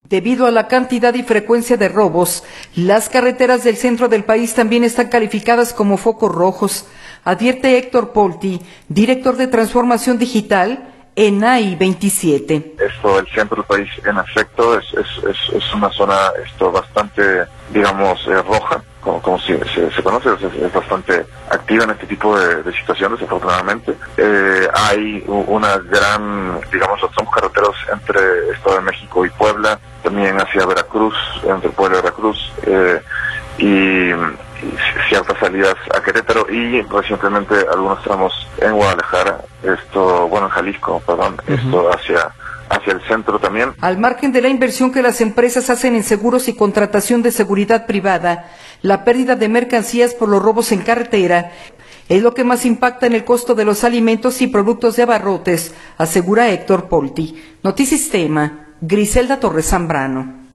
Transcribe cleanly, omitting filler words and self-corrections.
Debido a la cantidad y frecuencia de robos, las carreteras del centro del país también están calificadas como focos rojos, advierte Héctor Polti, director de Transformación Digital en AI 27. El centro del país, en efecto, es una zona bastante, digamos, roja, como se conoce, es bastante activa en este tipo de situaciones, desafortunadamente. Hay una gran, digamos, los tramos carreteros entre Estado de México y Puebla, también hacia Veracruz, entre Puebla y Veracruz, y ciertas salidas a Querétaro y recientemente algunos tramos en Guadalajara, en Jalisco, hacia el centro también. Al margen de la inversión que las empresas hacen en seguros y contratación de seguridad privada, la pérdida de mercancías por los robos en carretera es lo que más impacta en el costo de los alimentos y productos de abarrotes, asegura Héctor Polti. Notisistema, Griselda Torres Zambrano.